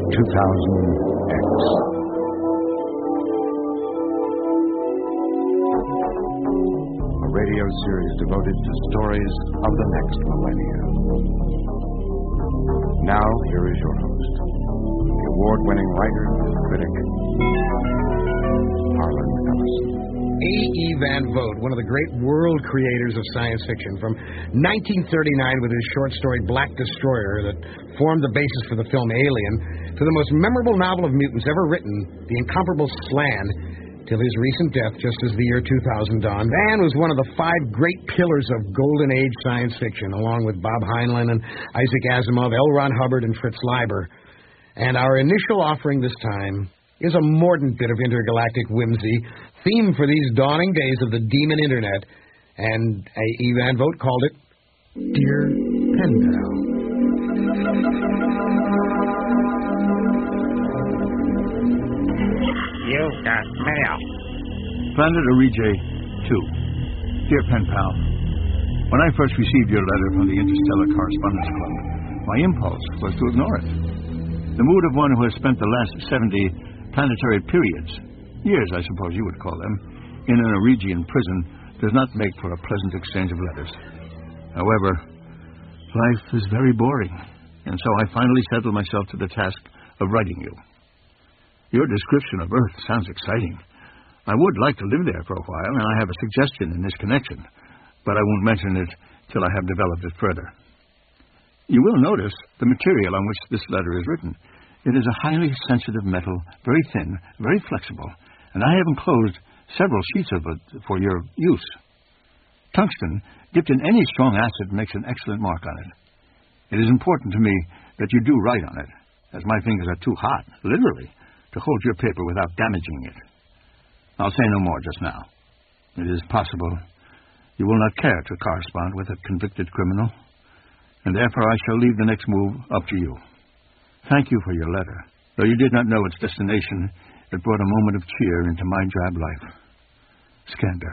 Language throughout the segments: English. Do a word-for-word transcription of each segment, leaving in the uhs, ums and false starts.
two thousand X. A radio series devoted to stories of the next millennia. Now, here is your host, the award-winning writer and critic, Harlan Ellison. A E. Van Vogt, one of the great world creators of science fiction, from nineteen thirty-nine with his short story Black Destroyer that formed the basis for the film Alien, to the most memorable novel of mutants ever written, The Incomparable Slan, till his recent death just as the year two thousand dawned. Van was one of the five great pillars of Golden Age science fiction, along with Bob Heinlein and Isaac Asimov, L. Ron Hubbard, and Fritz Leiber. And our initial offering this time is a mordant bit of intergalactic whimsy, theme for these dawning days of the demon internet, and A E. Van Vogt called it Dear Pen Pal. You got mail. Planet Origi two. Dear Pen Pal, when I first received your letter from the Interstellar Correspondence Club, my impulse was to ignore it. The mood of one who has spent the last seventy planetary periods, years I suppose you would call them, in an Origian prison does not make for a pleasant exchange of letters. However, life is very boring, and so I finally settled myself to the task of writing you. Your description of Earth sounds exciting. I would like to live there for a while, and I have a suggestion in this connection, but I won't mention it till I have developed it further. You will notice the material on which this letter is written. It is a highly sensitive metal, very thin, very flexible, and I have enclosed several sheets of it for your use. Tungsten, dipped in any strong acid, makes an excellent mark on it. It is important to me that you do write on it, as my fingers are too hot, literally, to hold your paper without damaging it. I'll say no more just now. It is possible you will not care to correspond with a convicted criminal, and therefore I shall leave the next move up to you. Thank you for your letter. Though you did not know its destination, it brought a moment of cheer into my drab life. Skander.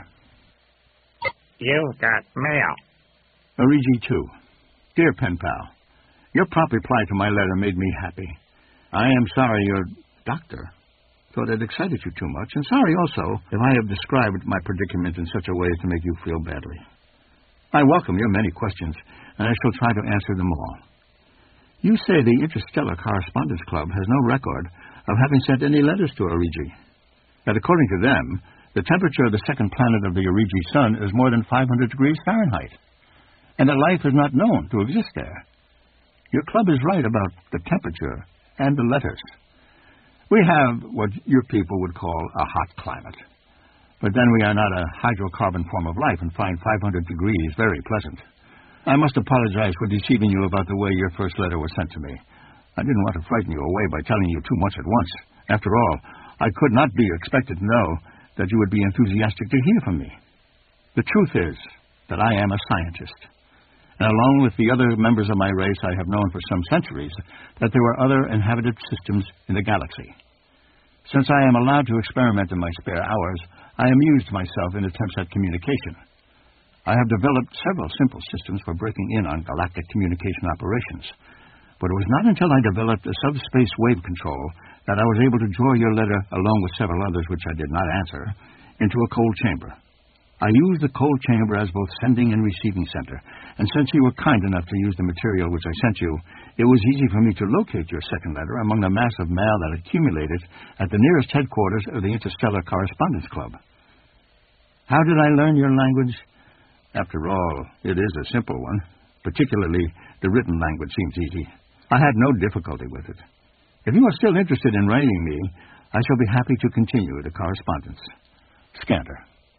You got mail. Origi two. Dear Pen Pal, your prompt reply to my letter made me happy. I am sorry your doctor thought it excited you too much, and sorry also if I have described my predicament in such a way as to make you feel badly. I welcome your many questions, and I shall try to answer them all. You say the Interstellar Correspondence Club has no record of having sent any letters to Origi. That according to them, the temperature of the second planet of the Origi sun is more than five hundred degrees Fahrenheit, and that life is not known to exist there. Your club is right about the temperature and the letters. We have what your people would call a hot climate, but then we are not a hydrocarbon form of life and find five hundred degrees very pleasant. I must apologize for deceiving you about the way your first letter was sent to me. I didn't want to frighten you away by telling you too much at once. After all, I could not be expected to know that you would be enthusiastic to hear from me. The truth is that I am a scientist, and along with the other members of my race, I have known for some centuries that there were other inhabited systems in the galaxy. Since I am allowed to experiment in my spare hours, I amused myself in attempts at communication. I have developed several simple systems for breaking in on galactic communication operations, but it was not until I developed a subspace wave control that I was able to draw your letter, along with several others which I did not answer, into a cold chamber. I used the cold chamber as both sending and receiving center, and since you were kind enough to use the material which I sent you, it was easy for me to locate your second letter among the mass of mail that accumulated at the nearest headquarters of the Interstellar Correspondence Club. How did I learn your language? After all, it is a simple one. Particularly, the written language seems easy. I had no difficulty with it. If you are still interested in writing me, I shall be happy to continue the correspondence. Skander.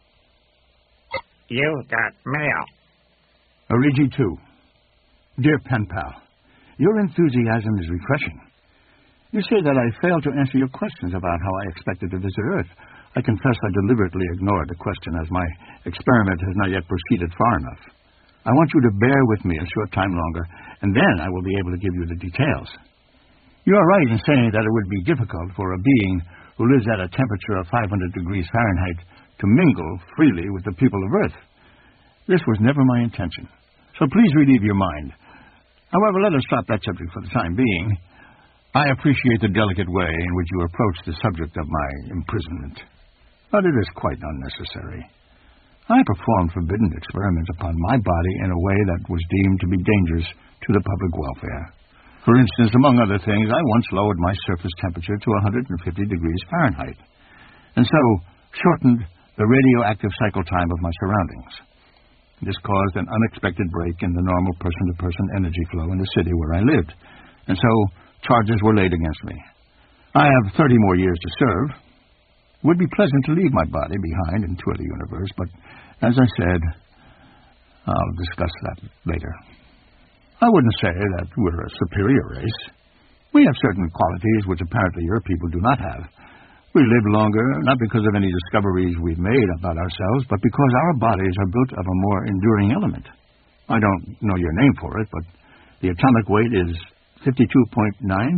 You got mail. Origi two. Dear Pen Pal, your enthusiasm is refreshing. You say that I failed to answer your questions about how I expected to visit Earth. I confess I deliberately ignored the question as my experiment has not yet proceeded far enough. I want you to bear with me a short time longer, and then I will be able to give you the details. You are right in saying that it would be difficult for a being who lives at a temperature of five hundred degrees Fahrenheit to mingle freely with the people of Earth. This was never my intention, so please relieve your mind. However, let us drop that subject for the time being. I appreciate the delicate way in which you approach the subject of my imprisonment, but it is quite unnecessary. I performed forbidden experiments upon my body in a way that was deemed to be dangerous to the public welfare. For instance, among other things, I once lowered my surface temperature to one hundred fifty degrees Fahrenheit, and so shortened the radioactive cycle time of my surroundings. This caused an unexpected break in the normal person-to-person energy flow in the city where I lived, and so charges were laid against me. I have thirty more years to serve. It would be pleasant to leave my body behind and tour the universe, but, as I said, I'll discuss that later. I wouldn't say that we're a superior race. We have certain qualities which apparently your people do not have. We live longer, not because of any discoveries we've made about ourselves, but because our bodies are built of a more enduring element. I don't know your name for it, but the atomic weight is fifty-two point nine.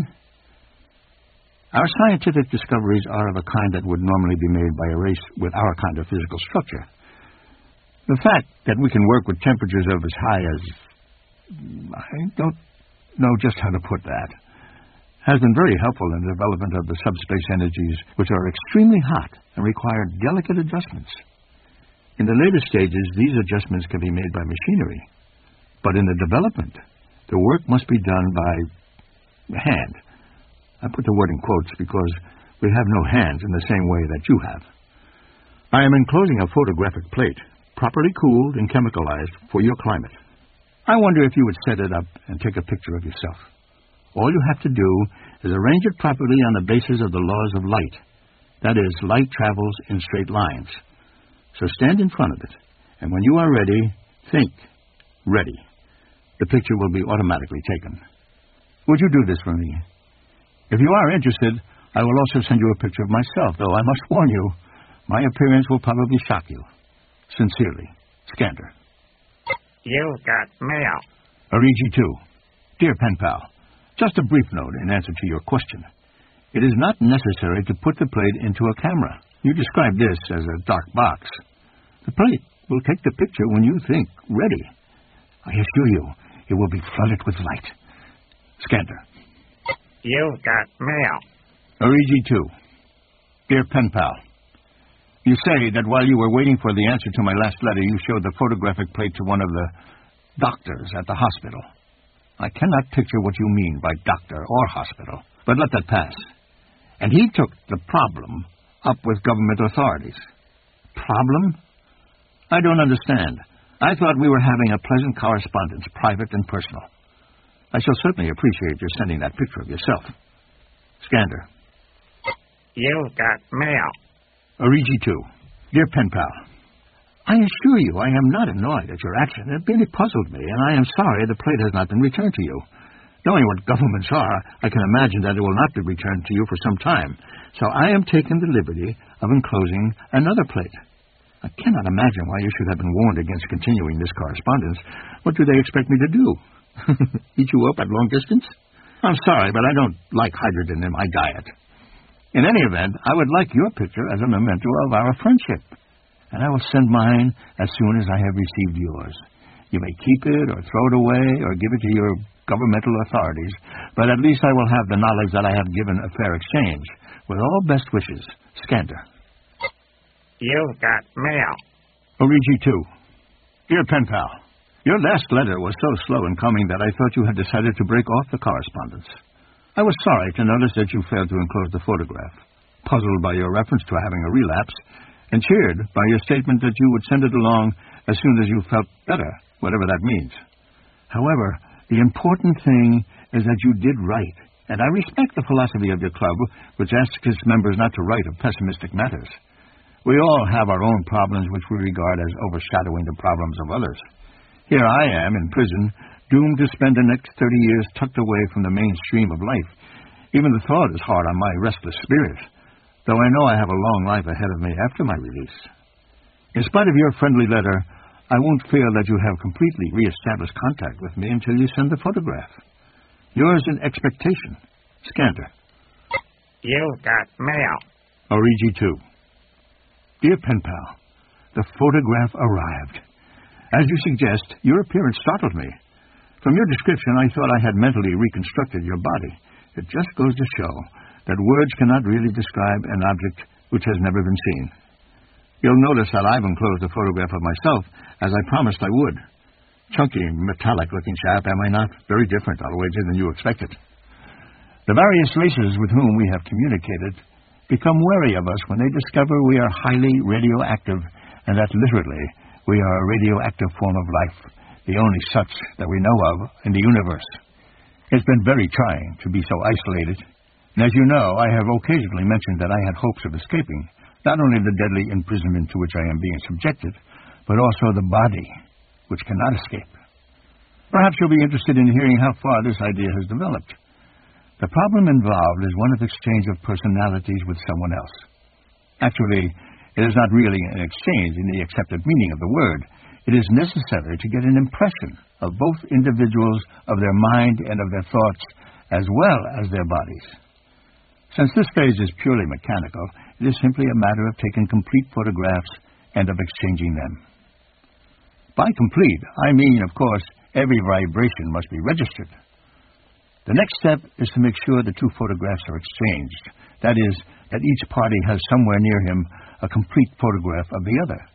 Our scientific discoveries are of a kind that would normally be made by a race with our kind of physical structure. The fact that we can work with temperatures of as high as... I don't know just how to put that. Has been very helpful in the development of the subspace energies, which are extremely hot and require delicate adjustments. In the later stages, these adjustments can be made by machinery. But in the development, the work must be done by hand. I put the word in quotes because we have no hands in the same way that you have. I am enclosing a photographic plate, properly cooled and chemicalized for your climate. I wonder if you would set it up and take a picture of yourself. All you have to do is arrange it properly on the basis of the laws of light. That is, light travels in straight lines. So stand in front of it, and when you are ready, think, ready. The picture will be automatically taken. Would you do this for me? If you are interested, I will also send you a picture of myself, though I must warn you, my appearance will probably shock you. Sincerely, Skander. You got mail. Origi two. Dear Pen Pal, just a brief note in answer to your question. It is not necessary to put the plate into a camera. You describe this as a dark box. The plate will take the picture when you think ready. I assure you, it will be flooded with light. Skander. You got mail. Origi two. Dear Pen Pal, you say that while you were waiting for the answer to my last letter, you showed the photographic plate to one of the doctors at the hospital. I cannot picture what you mean by doctor or hospital, but let that pass. And he took the problem up with government authorities. Problem? I don't understand. I thought we were having a pleasant correspondence, private and personal. I shall certainly appreciate your sending that picture of yourself. Skander. You got mail. Origi two. Dear Pen Pal, I assure you I am not annoyed at your action. It really puzzled me, and I am sorry the plate has not been returned to you. Knowing what governments are, I can imagine that it will not be returned to you for some time. So I am taking the liberty of enclosing another plate. I cannot imagine why you should have been warned against continuing this correspondence. What do they expect me to do? Eat you up at long distance? I'm sorry, but I don't like hydrogen in my diet. In any event, I would like your picture as a memento of our friendship, and I will send mine as soon as I have received yours. You may keep it or throw it away or give it to your governmental authorities, but at least I will have the knowledge that I have given a fair exchange. With all best wishes, Skander. You got mail. Origi two. Dear Pen Pal, your last letter was so slow in coming that I thought you had decided to break off the correspondence. I was sorry to notice that you failed to enclose the photograph, puzzled by your reference to having a relapse, and cheered by your statement that you would send it along as soon as you felt better, whatever that means. However, the important thing is that you did write, and I respect the philosophy of your club, which asks its members not to write of pessimistic matters. We all have our own problems which we regard as overshadowing the problems of others. Here I am in prison, doomed to spend the next thirty years tucked away from the mainstream of life. Even the thought is hard on my restless spirit, though I know I have a long life ahead of me after my release. In spite of your friendly letter, I won't feel that you have completely re-established contact with me until you send the photograph. Yours in expectation, Skander. You got mail. Origi two. Dear Pen Pal, the photograph arrived. As you suggest, your appearance startled me. From your description, I thought I had mentally reconstructed your body. It just goes to show that words cannot really describe an object which has never been seen. You'll notice that I've enclosed a photograph of myself, as I promised I would. Chunky, metallic-looking chap, am I not? Very different, I'll wager, than you expected. The various races with whom we have communicated become wary of us when they discover we are highly radioactive, and that literally we are a radioactive form of life, the only such that we know of in the universe. It's been very trying to be so isolated, and as you know, I have occasionally mentioned that I had hopes of escaping not only the deadly imprisonment to which I am being subjected, but also the body, which cannot escape. Perhaps you'll be interested in hearing how far this idea has developed. The problem involved is one of exchange of personalities with someone else. Actually, it is not really an exchange in the accepted meaning of the word. It is necessary to get an impression of both individuals, of their mind and of their thoughts, as well as their bodies. Since this phase is purely mechanical, it is simply a matter of taking complete photographs and of exchanging them. By complete, I mean, of course, every vibration must be registered. The next step is to make sure the two photographs are exchanged. That is, that each party has somewhere near him a complete photograph of the other.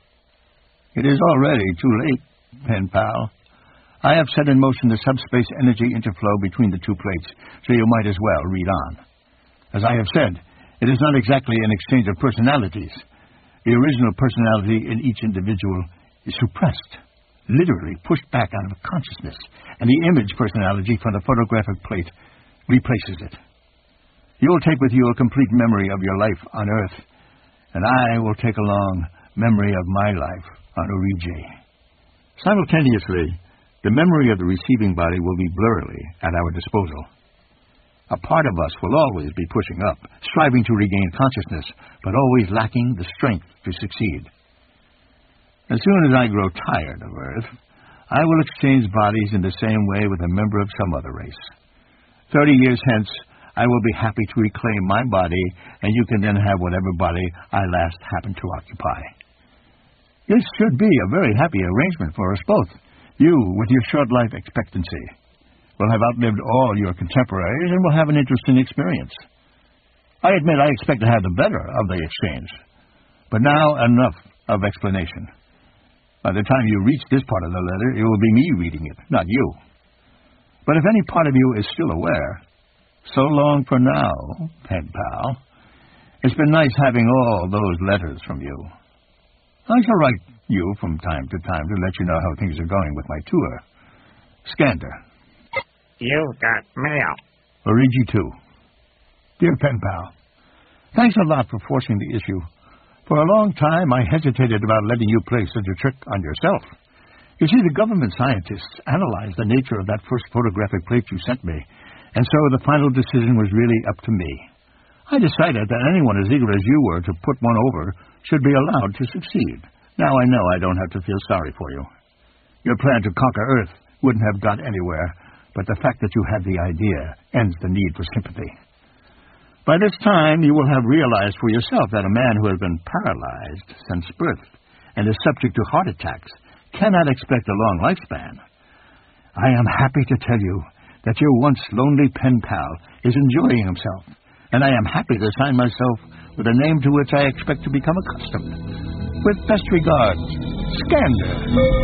It is already too late, pen pal. I have set in motion the subspace energy interflow between the two plates, so you might as well read on. As I have said, it is not exactly an exchange of personalities. The original personality in each individual is suppressed, literally pushed back out of consciousness, and the image personality from the photographic plate replaces it. You will take with you a complete memory of your life on Earth, and I will take along memory of my life on Origi. Simultaneously, the memory of the receiving body will be blurrily at our disposal. A part of us will always be pushing up, striving to regain consciousness, but always lacking the strength to succeed. As soon as I grow tired of Earth, I will exchange bodies in the same way with a member of some other race. Thirty years hence, I will be happy to reclaim my body, and you can then have whatever body I last happen to occupy. This should be a very happy arrangement for us both. You, with your short life expectancy, will have outlived all your contemporaries and will have an interesting experience. I admit I expect to have the better of the exchange. But now enough of explanation. By the time you reach this part of the letter, it will be me reading it, not you. But if any part of you is still aware, so long for now, pen pal. It's been nice having all those letters from you. I shall write you from time to time to let you know how things are going with my tour. Scander. You've got mail. Origi two. Dear pen pal, thanks a lot for forcing the issue. For a long time, I hesitated about letting you play such a trick on yourself. You see, the government scientists analyzed the nature of that first photographic plate you sent me, and so the final decision was really up to me. I decided that anyone as eager as you were to put one over should be allowed to succeed. Now I know I don't have to feel sorry for you. Your plan to conquer Earth wouldn't have got anywhere, but the fact that you had the idea ends the need for sympathy. By this time, you will have realized for yourself that a man who has been paralyzed since birth and is subject to heart attacks cannot expect a long lifespan. I am happy to tell you that your once lonely pen pal is enjoying himself, and I am happy to sign myself with a name to which I expect to become accustomed. With best regards, Scander.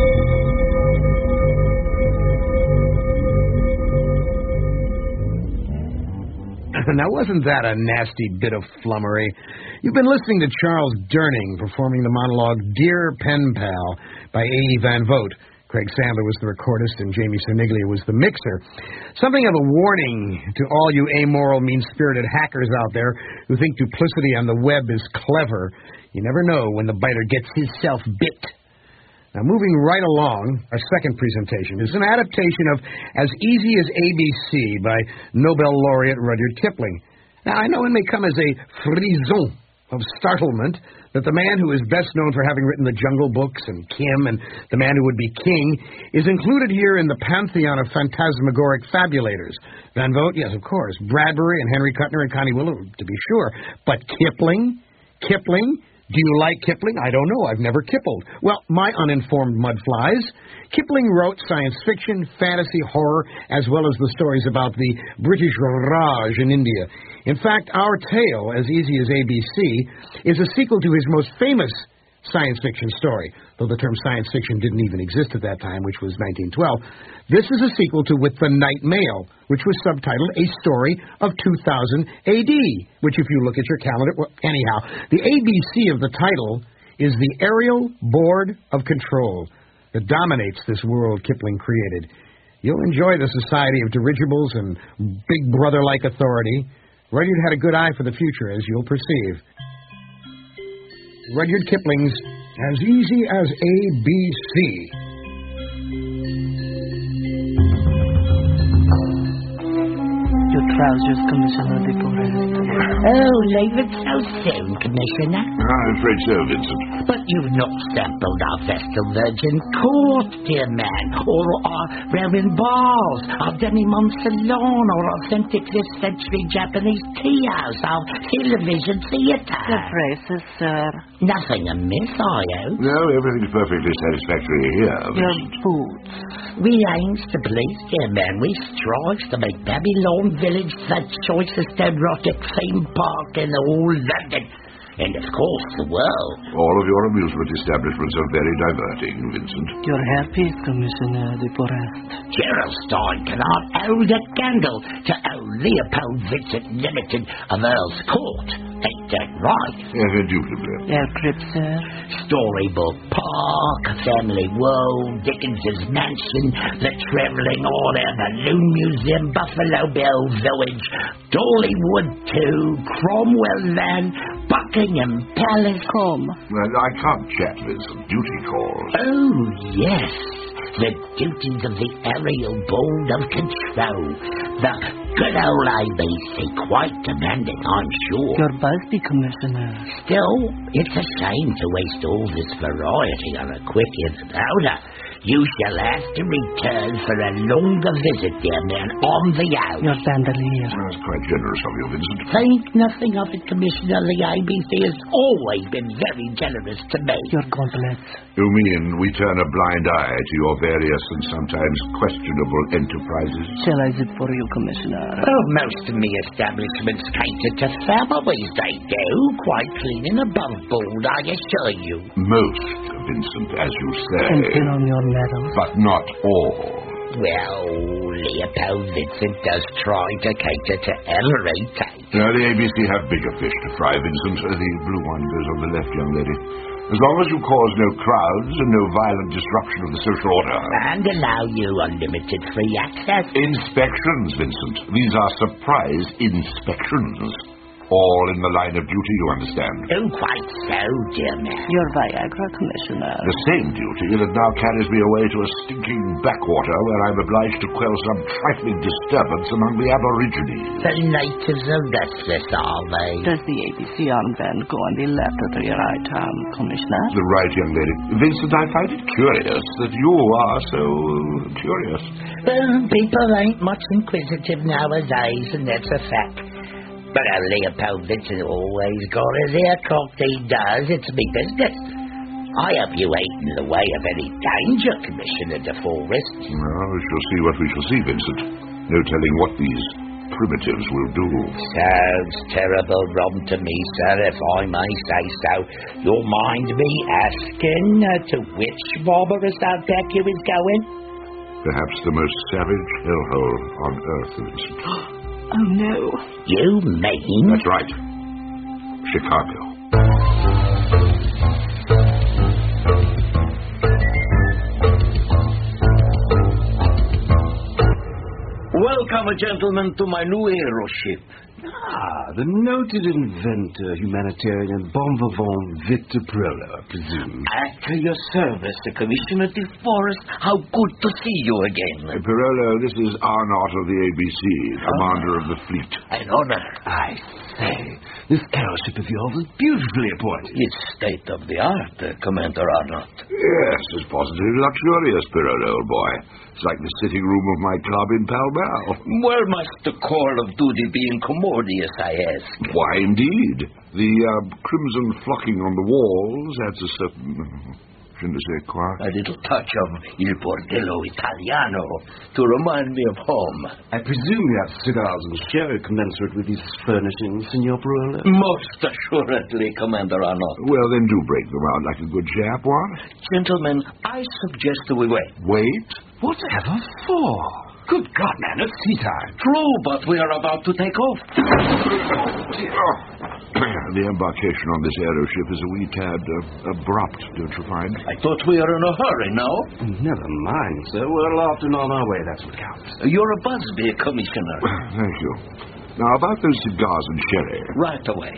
Now, wasn't that a nasty bit of flummery? You've been listening to Charles Durning performing the monologue Dear Pen Pal by A E Van Vogt. Craig Sandler was the recordist and Jamie Siniglia was the mixer. Something of a warning to all you amoral, mean-spirited hackers out there who think duplicity on the web is clever. You never know when the biter gets himself bit. Now, moving right along, our second presentation is an adaptation of As Easy as A B C by Nobel laureate Rudyard Kipling. Now, I know it may come as a frisson of startlement that the man who is best known for having written the Jungle Books and Kim and The Man Who Would Be King is included here in the pantheon of phantasmagoric fabulators. Van Vogt, yes, of course. Bradbury and Henry Kuttner and Connie Willow, to be sure. But Kipling? Kipling? Do you like Kipling? I don't know. I've never kippled. Well, my uninformed mud flies. Kipling wrote science fiction, fantasy, horror, as well as the stories about the British Raj in India. In fact, Our Tale, As Easy as A B C, is a sequel to his most famous science fiction story, though the term science fiction didn't even exist at that time, which was nineteen twelve. This is a sequel to With the Night Mail, which was subtitled A Story of two thousand A D, which if you look at your calendar, well, anyhow, the A B C of the title is the Aerial Board of Control that dominates this world Kipling created. You'll enjoy the society of dirigibles and big brother-like authority. Rudyard had a good eye for the future, as you'll perceive. Rudyard Kipling's As Easy as A B C. Your trousers, Commissioner de Forest. Oh, leave it so soon, Commissioner. I'm afraid so, Vincent. But you've not sampled our Vestal Virgin Court, dear man, or our Roman Balls, our Demi-Monde Salon, or authentic fifth century Japanese tea house, our television theatre. The phrases, sir. Nothing amiss, I hope. No, everything's perfectly satisfactory here, Your Vincent. boots. We aims to please, dear man. We strives to make Babylon Village the choicest erotic theme park in all London. And, of course, the world. All of your amusement establishments are very diverting, Vincent. Your hairpiece, Commissioner de Forest. Geraldine cannot hold a candle to old Leopold Vincent Limited of Earl's Court. Ain't that right? Yes, indubitably. Air crib, sir. Storybook Park, Family World, Dickens's Mansion, the Travelling Order, Balloon Museum, Buffalo Bill Village, Dollywood two, Cromwell Land, Buckingham Palace. Come. Well, I can't chat, Vincent. Duty calls. Oh, yes. The duties of the aerial board of control. The good old A B C. Quite demanding, I'm sure. Your busby, Commissioner. Still, it's a shame to waste all this variety on a quick in and outer. You shall have to return for a longer visit, dear man, on the out. Your bandolier. That's quite generous of you, Vincent. Think nothing of it, Commissioner. The A B C has always been very generous to me. Your gauntlets. You mean we turn a blind eye to your various and sometimes questionable enterprises? Shall I zip for you, Commissioner? Oh, most of me establishments cater to families, they do. Quite clean and above board, I assure you. Most, Vincent, as you say. And pin on your medals. But not all. Well, Leopold Vincent does try to cater to every taste. Now, the A B C have bigger fish to fry, Vincent. The blue one goes on the left, young lady. As long as you cause no crowds and no violent disruption of the social order. And allow you unlimited free access. Inspections, Vincent. These are surprise inspections. All in the line of duty, you understand. Oh, quite so, dear man. Your Viagra, Commissioner. The same duty that now carries me away to a stinking backwater where I'm obliged to quell some trifling disturbance among the Aborigines. The natives are restless, are they? Does the A B C armband go on the left or the right arm, Commissioner? The right, young lady. Vincent, I find it curious that you are so curious. Well, people ain't much inquisitive nowadays, and that's a fact. But uh, Leopold Vincent always got his ear cocked, he does. It's me business. I hope you ain't in the way of any danger, Commissioner de Forest. Well, we shall see what we shall see, Vincent. No telling what these primitives will do. Sounds terrible rum to me, sir, if I may say so. You'll mind me asking uh, to which barbarous outback you is going? Perhaps the most savage hellhole on earth, Vincent. Oh, no. You mean? That's right. Chicago. Welcome, gentlemen, to my new aeroship. Ah, the noted inventor, humanitarian, bon vivant Victor Perello, I presume. At your service, Commissioner de Forest. How good to see you again. Uh, Perello, this is Arnott of the A B C, commander of the fleet. An honor. I say, this aeroship of yours is beautifully appointed. It's state of the art, uh, Commander Arnott. Yes, it's positively luxurious, Perello, old boy. It's like the sitting room of my club in Pall Mall. Well, must the call of duty be incommoded commodious, I ask. Why, indeed. The uh, crimson flocking on the walls adds a certain... je ne sais quoi. A little touch of Il Bordello Italiano to remind me of home. I presume you have cigars and sherry commensurate with these furnishings, Signor Parolo? Most assuredly, Commander Arnott. Well, then do break them out like a good chap, what? Gentlemen, I suggest that we wait. Wait? Whatever for? Good God, man, it's tea time. True, but we are about to take off. Oh. The embarkation on this aeroship is a wee tad uh, abrupt, don't you find? I thought we are in a hurry, no? Never mind, sir. We're often on our way, that's what counts. You're a Busby, Commissioner. Thank you. Now, about those cigars and sherry. Right away.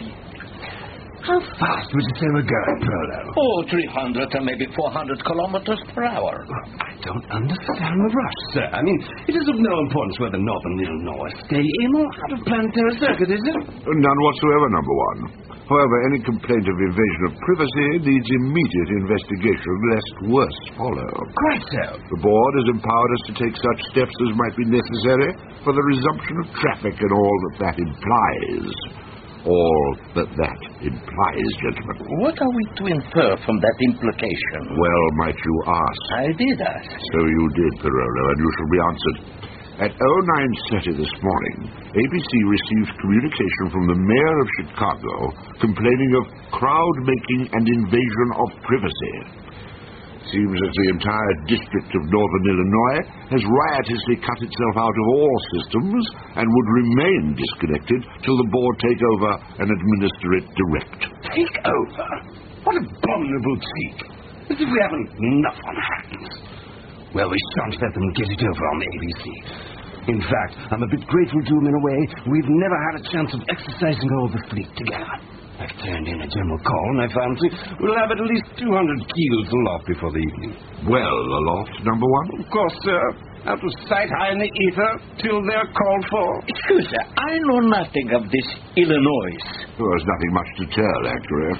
How fast would you say we're going, Parolo? Oh, three hundred and maybe four hundred kilometers per hour. I don't understand the rush, sir. I mean, it is of no importance whether northern Illinois stay in or out of planetary circuit, is it? None whatsoever, number one. However, any complaint of invasion of privacy needs immediate investigation, lest worse follow. Quite so. The board has empowered us to take such steps as might be necessary for the resumption of traffic and all that that implies. All that that implies, gentlemen. What are we to infer from that implication? Well, might you ask? I did ask. So you did, Parolo, and you shall be answered. At oh nine thirty this morning, A B C received communication from the mayor of Chicago complaining of crowd-making and invasion of privacy. Seems as the entire district of northern Illinois has riotously cut itself out of all systems and would remain disconnected till the board take over and administer it direct. Take over? What abominable cheek. As if we haven't enough on hands. Well, we shan't let them get it over on the A B C. In fact, I'm a bit grateful to them in a way. We've never had a chance of exercising all the fleet together. I've turned in a general call, and I fancy we'll have at least two hundred keels aloft before the evening. Well, aloft, number one? Of course, sir. Out of sight high in the ether till they're called for. Excuse me, I know nothing of this Illinois. Well, there's nothing much to tell, actually.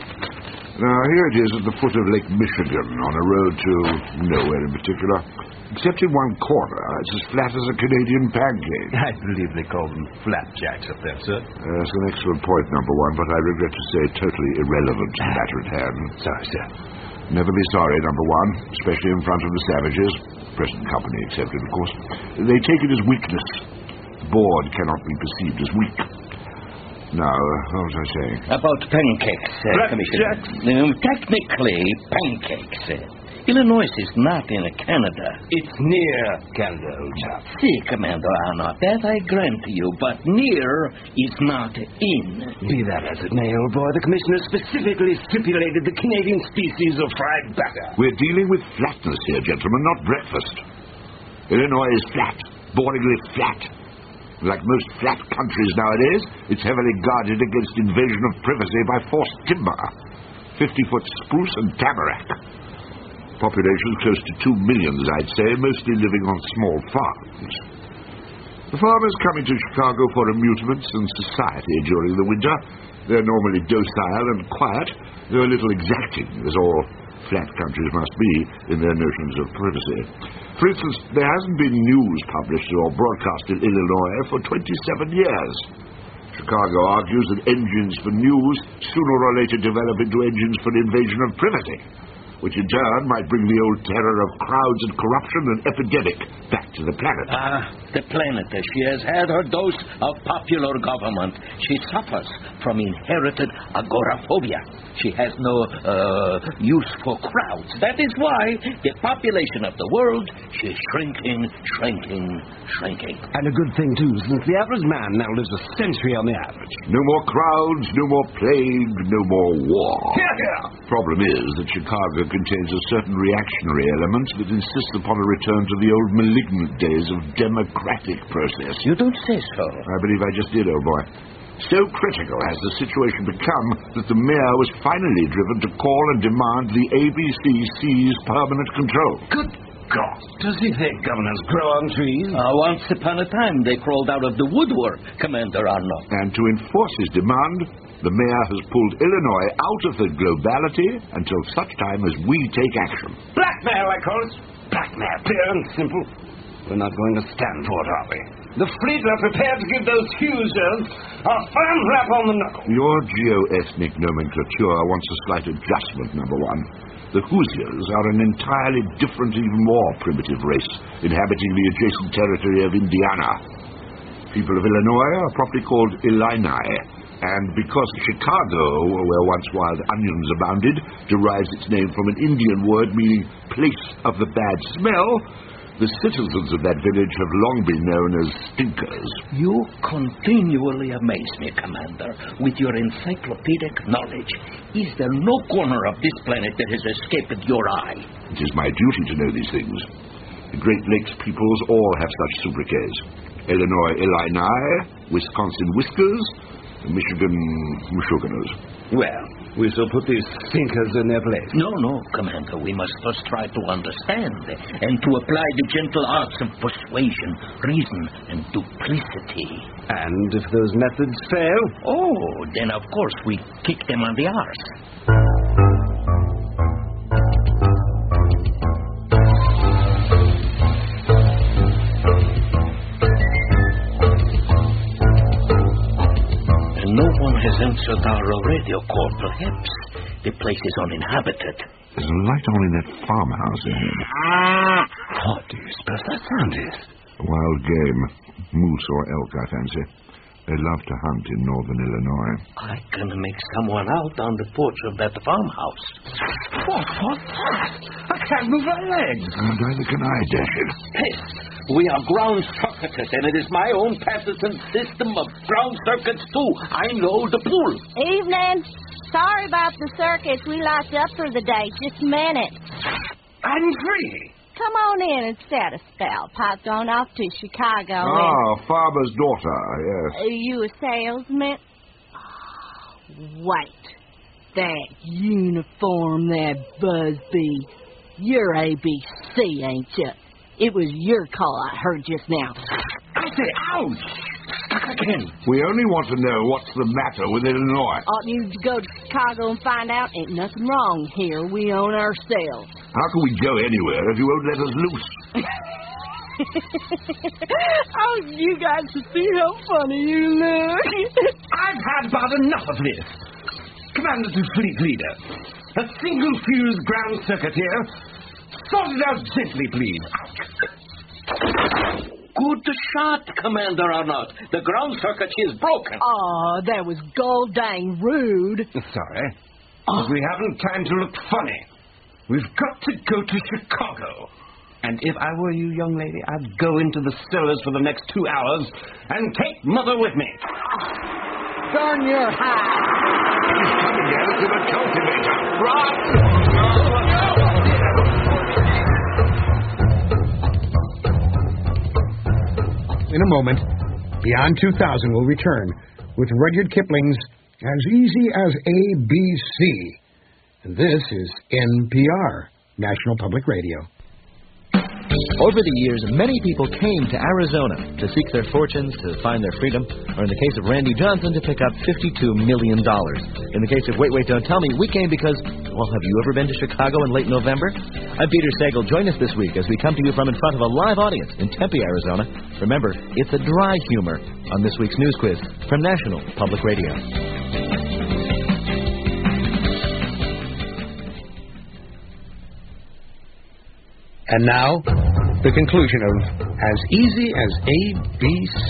Now, here it is at the foot of Lake Michigan, on a road to nowhere in particular. Except in one corner, it's as flat as a Canadian pancake. I believe they call them flapjacks up there, sir. Uh, that's an excellent point, number one, but I regret to say totally irrelevant to the matter at hand. Sorry, sir. Never be sorry, number one, especially in front of the savages, present company excepted, of course. They take it as weakness. The board cannot be perceived as weak. Now, uh, what was I saying? About pancakes, uh, Commissioner. Um, technically, pancakes. Uh, Illinois is not in Canada. It's near Canada, old chap. See, Commander Arnott, that I grant to you, but near is not in. Be that as it may, old boy, the commissioner specifically stipulated the Canadian species of fried batter. We're dealing with flatness here, gentlemen, not breakfast. Illinois is flat, boringly flat. Like most flat countries nowadays, it's heavily guarded against invasion of privacy by forced timber. Fifty-foot spruce and tamarack. Population close to two millions, I'd say, mostly living on small farms. The farmers coming to Chicago for amusements and society during the winter. They're normally docile and quiet, though a little exacting, as all flat countries must be in their notions of privacy. For instance, there hasn't been news published or broadcast in Illinois for twenty-seven years. Chicago argues that engines for news sooner or later develop into engines for invasion of privacy, which in turn might bring the old terror of crowds and corruption and epidemic back to the planet. Ah, the planet. She has had her dose of popular government. She suffers from inherited agoraphobia. She has no uh, use for crowds. That is why the population of the world, she is shrinking, shrinking, shrinking. And a good thing, too, since the average man now lives a century on the average. No more crowds, no more plague, no more war. Yeah, yeah. Problem is that Chicago contains a certain reactionary element that insists upon a return to the old malignant days of democratic process. You don't say so. I believe I just did, old boy. So critical has the situation become that the mayor was finally driven to call and demand the A B C seize permanent control. Good God! Does he think governors grow on trees? Uh, once upon a time, they crawled out of the woodwork, Commander Arnott. And to enforce his demand, the mayor has pulled Illinois out of the globality until such time as we take action. Blackmail, I call it. Blackmail, clear and simple. We're not going to stand for it, are we? The fleet are prepared to give those Hoosiers a firm rap on the knuckle. Your geo-ethnic nomenclature wants a slight adjustment, number one. The Hoosiers are an entirely different, even more primitive race, inhabiting the adjacent territory of Indiana. People of Illinois are properly called Illini, and because Chicago, where once wild onions abounded, derives its name from an Indian word meaning place of the bad smell, the citizens of that village have long been known as stinkers. You continually amaze me, Commander, with your encyclopedic knowledge. Is there no corner of this planet that has escaped your eye? It is my duty to know these things. The Great Lakes peoples all have such sobriquets. Illinois Illini, Wisconsin Whiskers, Michigan Michiganers. Well, we shall put these stinkers in their place. No, no, Commander. We must first try to understand and to apply the gentle arts of persuasion, reason, and duplicity. And if those methods fail? Oh, then of course we kick them on the arse. No one has answered our radio call, perhaps. The place is uninhabited. There's a light on in that farmhouse ahead. Ah! What do you suppose that sound is? Wild game. Moose or elk, I fancy. They love to hunt in northern Illinois. I can make someone out on the porch of that farmhouse. What? What's that? I can't move my legs. And neither can I, Dashiell. Pest! We are ground circuited, and it is my own patented system of ground circuits, too. I know the pool. Evening. Sorry about the circuits. We locked up for the day. Just a minute. I'm free. Come on in and set a spell. Popped on off to Chicago. Ah, farmer's daughter, yes. Are you a salesman? Oh, wait. That uniform, that Busby. You're A B C, ain't you? It was your call I heard just now. I say, ouch! Stuck again. We only want to know what's the matter with Illinois. Ought you to go to Chicago and find out? Ain't nothing wrong here. We own ourselves. How can we go anywhere if you won't let us loose? Oh, you guys should see how funny you look. I've had about enough of this. Commander to Fleet Leader. A single fuse ground circuit here. Sort it out gently, please. Good shot, Commander Arnott. The ground circuit is broken. Oh, that was gold dang rude. Sorry. Oh. But we haven't time to look funny. We've got to go to Chicago. And if I were you, young lady, I'd go into the cellars for the next two hours and take Mother with me. Darn your high. He's coming at us in a cultivator. Run! In a moment, Beyond two thousand will return with Rudyard Kipling's As Easy as A B C. And this is N P R, National Public Radio. Over the years, many people came to Arizona to seek their fortunes, to find their freedom, or in the case of Randy Johnson, to pick up fifty-two million dollars. In the case of Wait, Wait, Don't Tell Me, we came because, well, have you ever been to Chicago in late November? I'm Peter Sagal. Join us this week as we come to you from in front of a live audience in Tempe, Arizona. Remember, it's a dry humor on this week's news quiz from National Public Radio. And now, the conclusion of As Easy as A B C.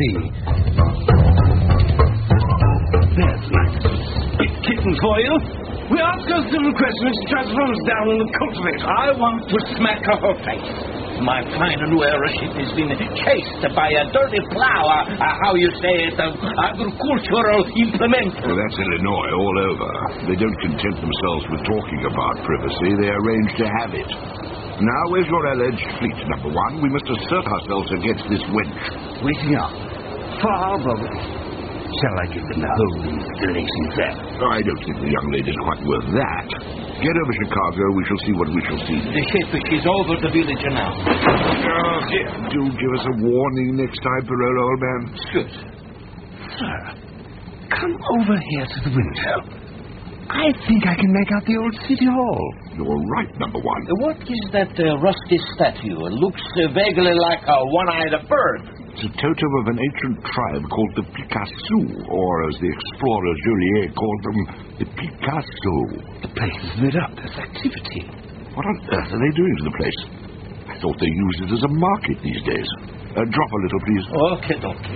There's nice. Big kitten for you. We ask her a simple question and she transforms down in the cultivator. I want to smack her face. My fine new airship has been chased by a dirty plow, uh, uh, how you say it, uh, agricultural implement. Well, that's Illinois all over. They don't content themselves with talking about privacy. They arrange to have it. Now, where's your alleged fleet, number one? We must assert ourselves against this wench. Waiting up. Far above us. Shall I give them the whole installation set? I don't think the young lady's quite worth that. Get over Chicago, we shall see what we shall see. The ship is over the village now. Oh, dear. Do give us a warning next time, Perot, old man. Good. Sir, come over here to the window. I think I can make out the old city hall. You're right, number one. What is that uh, rusty statue? It looks uh, vaguely like a one-eyed bird. It's a totem of an ancient tribe called the Picasso, or as the explorer Joliet called them, the Picasso. The place is lit up. There's activity. What on earth are they doing to the place? I thought they used it as a market these days. Uh, drop a little, please. Okay, okay.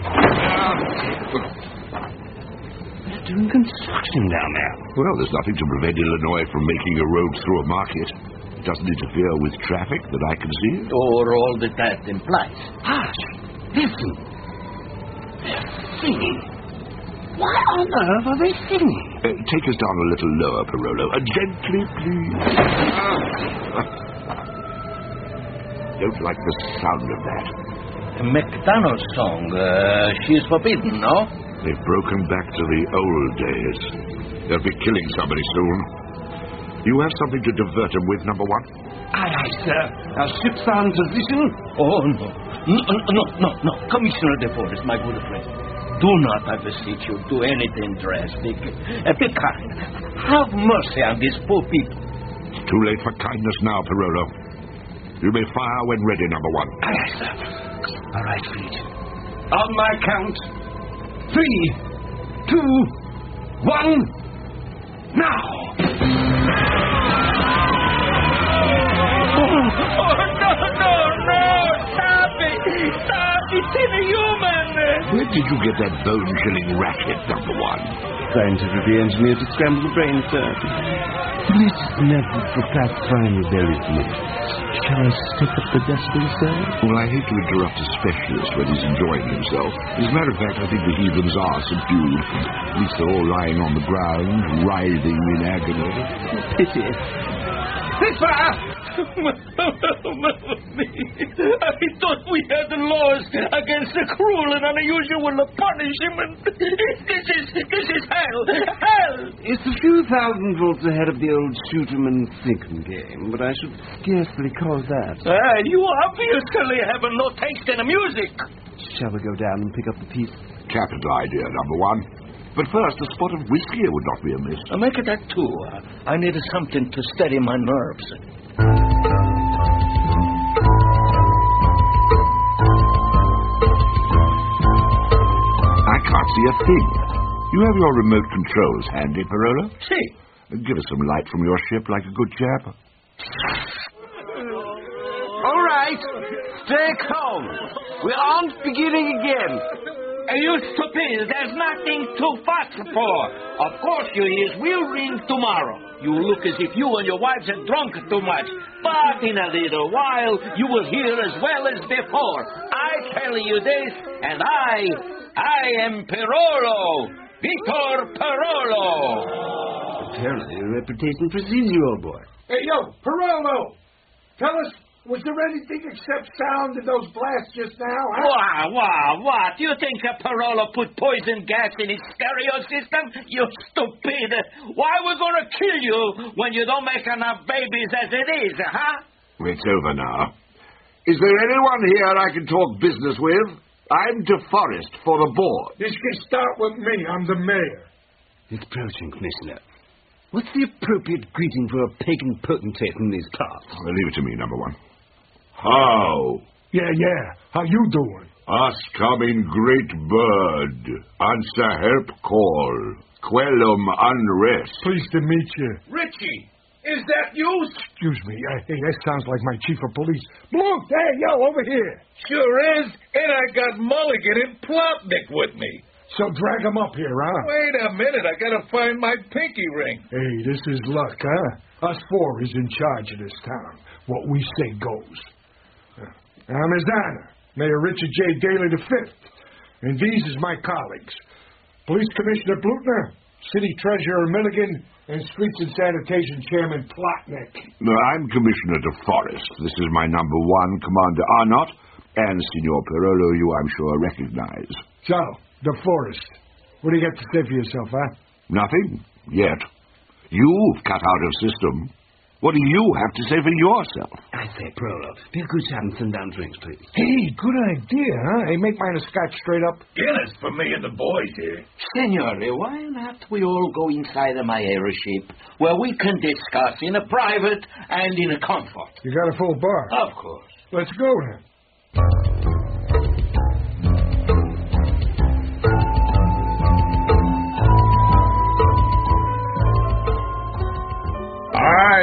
They're doing construction down there. Well, there's nothing to prevent Illinois from making a road through a market. It doesn't interfere with traffic that I can see. Or all that that implies. Hush! Listen. They're singing. Why on earth are they singing? Uh, take us down a little lower, Parolo. Uh, gently, please. Don't like the sound of that. A McDonald's song. Uh, she's forbidden, no? They've broken back to the old days. They'll be killing somebody soon. You have something to divert them with, number one? Aye, aye, sir. Our ship's on position. Oh, no. No, no, no, no. Commissioner DeForest, my good friend. Do not, I beseech you, do anything drastic. Uh, be kind. Have mercy on these poor people. It's too late for kindness now, Parolo. You may fire when ready, number one. Aye, aye, sir. All right, Fleet. On my count. Three, two, one, now! Oh, no, no, no! Stop it! Stop! It's inhuman! Where did you get that bone-chilling racket, number one? Scientifically engineered to scramble the brain, sir. Delicious method for pacifying rebellious men. Shall I step up the decibel, sir? Well, I hate to interrupt a specialist when he's enjoying himself. As a matter of fact, I think the heathens are subdued. At least they're all lying on the ground, writhing in agony. Pity. Ceasefire! I thought we had laws against the cruel and unusual punishment. This is this is hell, hell. It's a few thousand volts ahead of the old shoot 'em and sink 'em game, but I should scarcely call that. Ah, you obviously have no taste in music. Shall we go down and pick up the piece? Capital idea, number one. But first, a spot of whiskey would not be amiss. I'll make it that too. I need something to steady my nerves. I can't see a thing. You have your remote controls handy, Parolo? See. Give us some light from your ship like a good chap. All right. Stay calm. We aren't beginning again. Hey, you stupid. There's nothing to fuss for. Of course your ears will ring tomorrow. You look as if you and your wives have drunk too much. But in a little while, you will hear as well as before. I tell you this, and I, I am Parolo. Vitor Parolo. Apparently your reputation precedes you, old boy. Hey, yo, Parolo. Tell us, was there anything except sound in those blasts just now, huh? Wow, wow, what? You think a Parolo put poison gas in his stereo system? You stupid. Why we're going to kill you when you don't make enough babies as it is, huh? It's over now. Is there anyone here I can talk business with? I'm DeForest for the board. This can start with me. I'm the mayor. It's approaching, Commissioner. What's the appropriate greeting for a pagan potentate in these parts? Well, leave it to me, number one. How? Yeah, yeah. How you doing? Us coming great bird. Answer help call. Quellum unrest. Pleased to meet you. Richie, is that you? Excuse me. Uh, hey, that sounds like my chief of police. Blue, hey, yo, over here. Sure is. And I got Mulligan and Plotnick with me. So drag him up here, huh? Wait a minute. I gotta find my pinky ring. Hey, this is luck, huh? Us four is in charge of this town. What we say goes. I'm his honor, Mayor Richard J. Daley the Fifth, and these is my colleagues. Police Commissioner Blutner, City Treasurer Milligan, and Streets and Sanitation Chairman Plotnick. No, I'm Commissioner DeForest. This is my number one, Commander Arnott, and Signor Parolo you, I'm sure, recognize. So, DeForest, what do you got to say for yourself, huh? Nothing, yet. You've cut out of system. What do you have to say for yourself? I say, Parolo, be a good chap and send down drinks, please. Hey, good idea, huh? Hey, make mine a scotch straight up. Guinness for me and the boys here. Senor, why not we all go inside of my airship where we can discuss in a private and in a comfort? You got a full bar? Of course. Let's go then.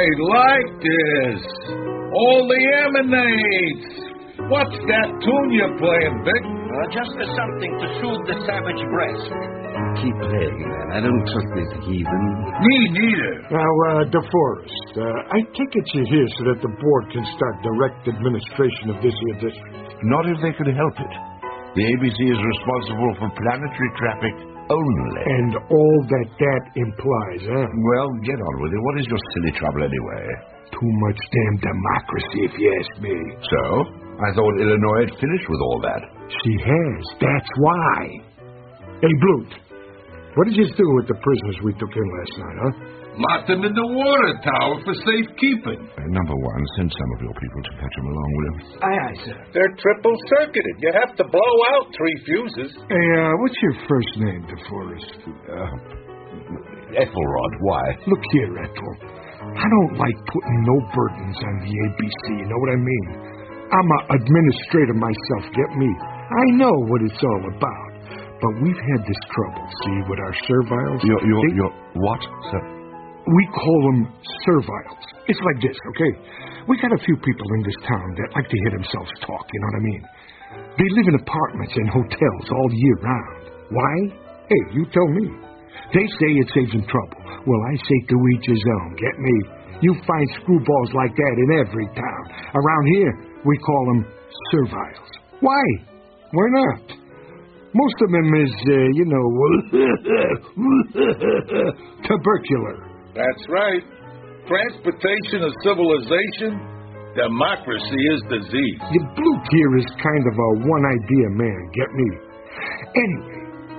like this. All the emanates. What's that tune you're playing, Vic? Uh, just uh, something to soothe the savage breast. Keep playing, man. I don't trust this heathen. Me neither. Now, uh, DeForest, uh, I take it you're here so that the board can start direct administration of this here district. Not if they can help it. The A B C is responsible for planetary traffic only. And all that that implies, huh? Well, get on with it. What is your silly trouble anyway? Too much damn democracy, if you ask me. So? I thought Illinois had finished with all that. She has. That's why. Hey, Blut, what did you do with the prisoners we took in last night, huh? Locked them in the water tower for safekeeping. Uh, number one, send some of your people to fetch them along with you. Aye, aye, sir. They're triple-circuited. You have to blow out three fuses. Hey, uh, what's your first name, DeForest? Uh, Ethelrod, why? Look here, Ethel. I don't like putting no burdens on the A B C, you know what I mean? I'm an administrator myself, get me? I know what it's all about. But we've had this trouble, see, with our serviles. Your, your, they, your what, sir? We call them serviles. It's like this, okay? We got a few people in this town that like to hear themselves talk, you know what I mean? They live in apartments and hotels all year round. Why? Hey, you tell me. They say it saves them trouble. Well, I say to each his own, get me? You find screwballs like that in every town. Around here, we call them serviles. Why? Why not? Most of them is, uh, you know, tubercular. That's right. Transportation is civilization. Democracy is disease. The Blut here is kind of a one-idea man, get me? Anyway,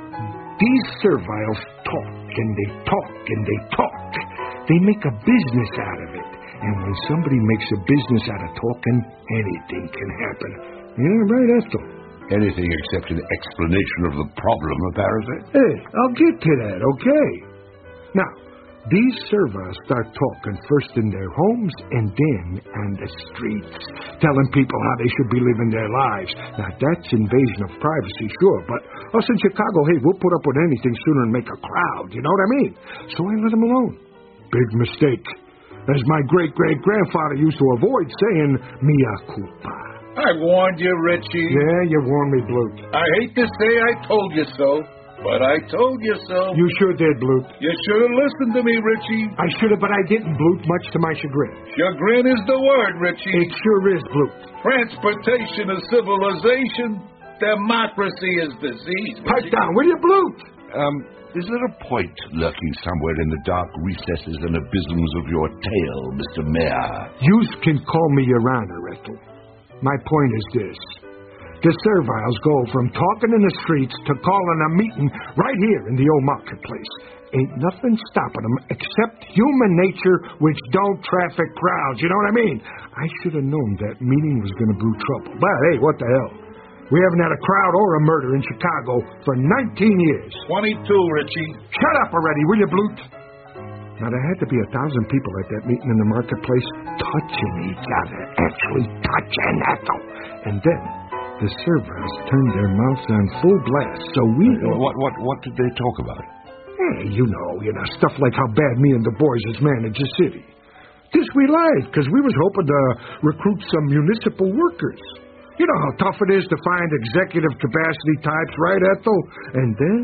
these serviles talk, and they talk, and they talk. They make a business out of it. And when somebody makes a business out of talking, anything can happen. Yeah, right, Ethel. Anything except an explanation of the problem, apparently. Hey, I'll get to that, okay? Now, these serviles start talking first in their homes and then on the streets, telling people how they should be living their lives. Now, that's invasion of privacy, sure, but us in Chicago, hey, we'll put up with anything sooner than make a crowd, you know what I mean? So I let them alone. Big mistake. As my great-great-grandfather used to avoid saying, mea culpa. I warned you, Richie. Yeah, you warned me, Blut. I hate to say I told you so, but I told you so. You sure did, Blut. You should have listened to me, Richie. I should have, but I didn't, Blut, much to my chagrin. Chagrin is the word, Richie. It sure is, Blut. Transportation is civilization. Democracy is disease. Pipe down, will you, Blut? Um, is there a point lurking somewhere in the dark recesses and abysms of your tale, Mister Mayor? You can call me Your Honor, Ethel. My point is this. The serviles go from talking in the streets to calling a meeting right here in the old marketplace. Ain't nothing stopping them except human nature, which don't traffic crowds. You know what I mean? I should have known that meeting was going to brew trouble. But, hey, what the hell? We haven't had a crowd or a murder in Chicago for nineteen years. twenty-two, Richie. Shut up already, will you, Blut? Now, there had to be a thousand people at that meeting in the marketplace touching each other, actually touching Ethel. And then the serviles turned their mouths on full blast, so we... What, what, what did they talk about? Hey, you know, you know, stuff like how bad me and the boys has managed the city. This we lied, because we was hoping to recruit some municipal workers. You know how tough it is to find executive capacity types, right, Ethel? And then,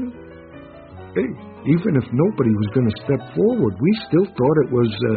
hey, even if nobody was going to step forward, we still thought it was, uh,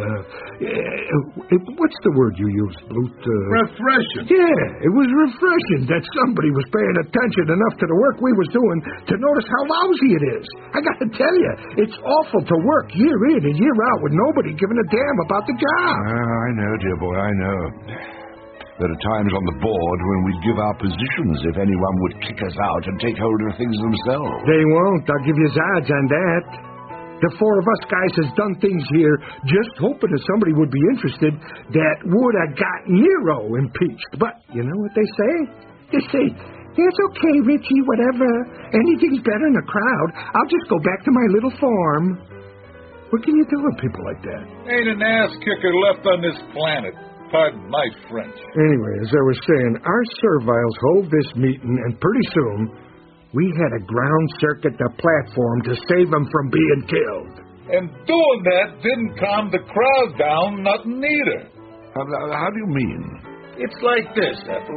uh, what's the word you used, Blut? Uh, refreshing. Yeah, it was refreshing that somebody was paying attention enough to the work we was doing to notice how lousy it is. I got to tell you, it's awful to work year in and year out with nobody giving a damn about the job. Uh, I know, dear boy, I know. There are times on the board when we'd give our positions if anyone would kick us out and take hold of things themselves. They won't. I'll give you odds on that. The four of us guys has done things here just hoping that somebody would be interested that would have got Nero impeached. But you know what they say? They say, it's okay, Richie, whatever. Anything's better in a crowd. I'll just go back to my little farm. What can you do with people like that? Ain't an ass kicker left on this planet. Pardon my French. Anyway, as I was saying, our serviles hold this meeting, and pretty soon, we had to ground circuit the platform to save them from being killed. And doing that didn't calm the crowd down, nothing neither. How, how do you mean? It's like this, Ethel.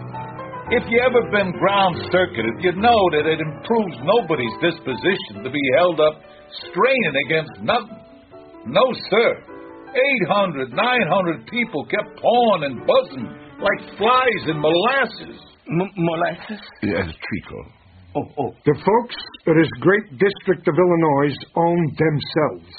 If you ever been ground-circuited, you know that it improves nobody's disposition to be held up straining against nothing. No, sir. eight hundred, nine hundred people kept pawing and buzzing like flies in molasses. M- molasses? Yes, treacle. Oh, oh. The folks of this great district of Illinois owned themselves.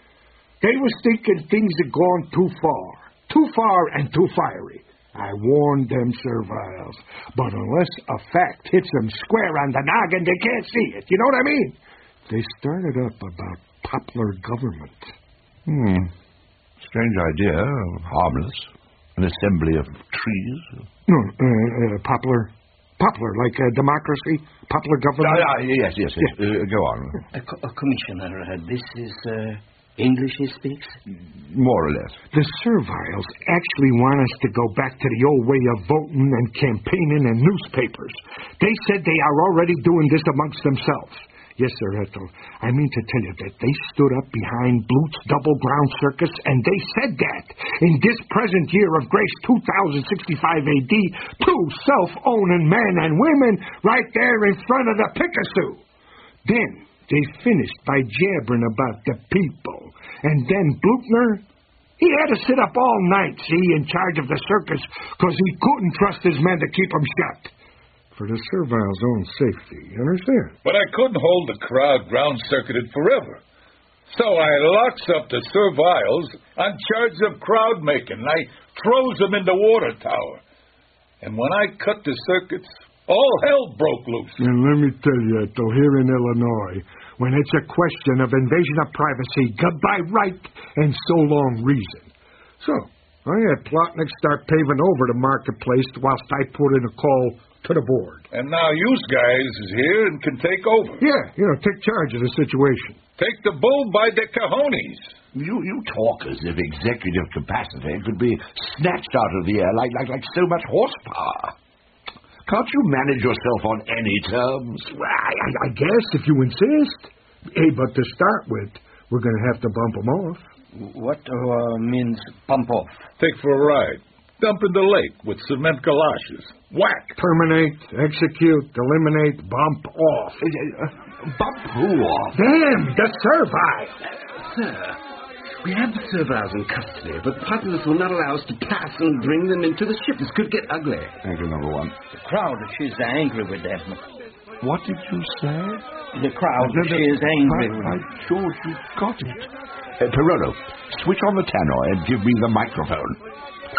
They was thinking things had gone too far. Too far and too fiery. I warned them serviles. But unless a fact hits them square on the noggin, they can't see it. You know what I mean? They started up about popular government. Hmm. Strange idea. Harmless. An assembly of trees. No, uh, uh, popular... Popular, like uh, democracy, popular government. Ah, ah, yes, yes, yes. Yeah. Uh, go on. Uh, co- uh, Commissioner, uh, this is uh, English he speaks? More or less. The serviles actually want us to go back to the old way of voting and campaigning and newspapers. They said they are already doing this amongst themselves. Yes, sir, Ethel. I mean to tell you that they stood up behind Blute's Double Ground Circus, and they said that in this present year of grace, two thousand sixty-five A D, two self-owning men and women right there in front of the Picasso. Then they finished by jabbering about the people. And then Blutner, he had to sit up all night, see, in charge of the circus, because he couldn't trust his men to keep them shut. For the serviles' own safety, you understand? But I couldn't hold the crowd ground-circuited forever. So I locks up the serviles on charge of crowd-making, and I throws them in the water tower. And when I cut the circuits, all hell broke loose. And let me tell you, Ethel, here in Illinois, when it's a question of invasion of privacy, goodbye right and so long reason. So, I had Plotnick start paving over the marketplace whilst I put in a call to the board. And now you guys is here and can take over. Yeah, you know, take charge of the situation. Take the bull by the cojones. You you talk as if executive capacity could be snatched out of the air like like like so much horsepower. Can't you manage yourself on any terms? Well, I, I guess if you insist. Hey, but to start with, we're going to have to bump them off. What uh, means bump off? Take for a ride. Dump in the lake with cement galoshes. Whack. Terminate, execute, eliminate, bump off. Uh, bump who off? Them, the servile. Sir, we have the serviles in custody, but the populace will not allow us to pass and bring them into the ship. This could get ugly. Thank you, number one. The crowd, she's angry with them. What did you say? The crowd, she is angry with them. By George, you got it. Uh, Perolo, switch on the tannoy and give me the microphone.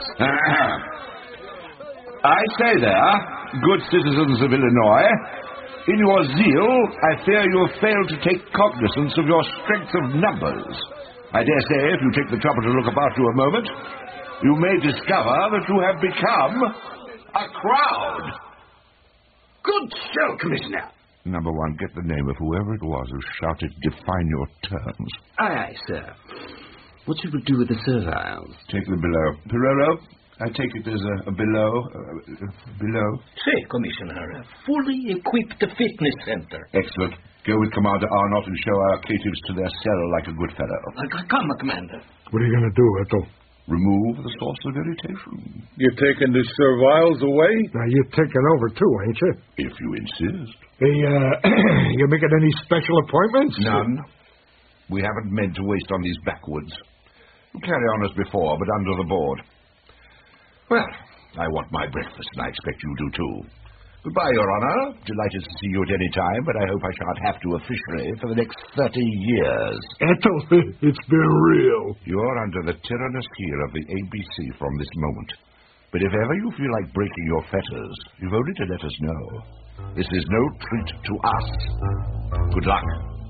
I say there, good citizens of Illinois, in your zeal, I fear you have failed to take cognizance of your strength of numbers. I dare say, if you take the trouble to look about you a moment, you may discover that you have become a crowd. Good show, Commissioner. Number one, get the name of whoever it was who shouted, define your terms. Aye, aye, sir. What should we do with the serviles? Take them below. Perolo, I take it there's a, a below. Uh, below. Say, Commissioner, a fully equipped fitness center. Excellent. Go with Commander Arnott and show our caitiffs to their cell like a good fellow. Uh, come, Commander. What are you going to do, Ethel? Remove the source of irritation. You're taking the serviles away? Now, you're taking over, too, ain't you? If you insist. Hey, uh, you making any special appointments? None. We haven't meant to waste on these backwoods. You carry on as before, but under the board. Well, I want my breakfast, and I expect you do, too. Goodbye, Your Honor. Delighted to see you at any time, but I hope I shan't have to officially for the next thirty years. Ethel, it's been real. You're under the tyrannous heel of the A B C from this moment. But if ever you feel like breaking your fetters, you've only to let us know. This is no treat to us. Good luck.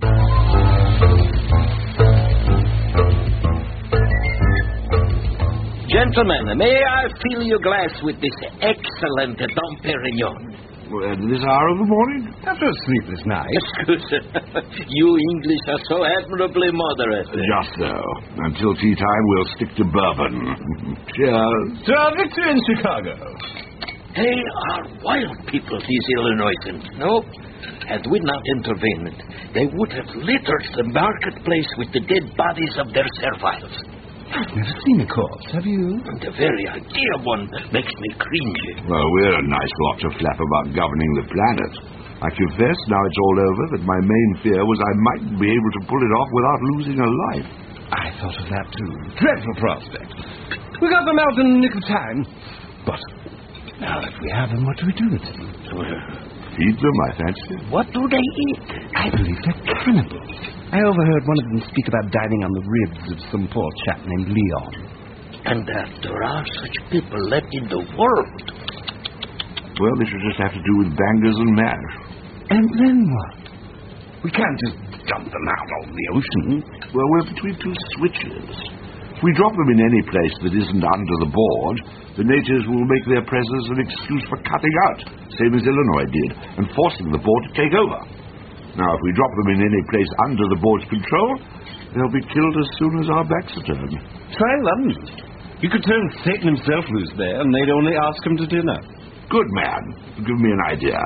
Gentlemen, may I fill your glass with this excellent Dom Perignon? Well, at this hour of the morning? After a sleepless night. You English are so admirably moderate. Just so. Until tea time, we'll stick to bourbon. Cheers. To our victory in Chicago. They are wild people, these Illinoisans. No, Had we not intervened, they would have littered the marketplace with the dead bodies of their serviles. I've never seen a corpse, have you? And the very idea of one makes me cringy. Well, we're a nice lot to flap about governing the planet. I confess, now it's all over, that my main fear was I mightn't be able to pull it off without losing a life. I thought of that, too. Dreadful prospect. We got them out in the nick of time. But now that we have them, what do we do with them? Feed them, I fancy. What do they eat? I believe they're cannibals. I overheard one of them speak about dining on the ribs of some poor chap named Leon. And that there are such people left in the world. Well, they should just have to do with bangers and mash. And then what? We can't just dump them out on the ocean. Well, we're between two switches. If we drop them in any place that isn't under the board, the natives will make their presence an excuse for cutting out, same as Illinois did, and forcing the board to take over. Now, if we drop them in any place under the board's control, they'll be killed as soon as our backs are turned. Try London. You could turn Satan himself loose there, and they'd only ask him to dinner. Good man. Give me an idea.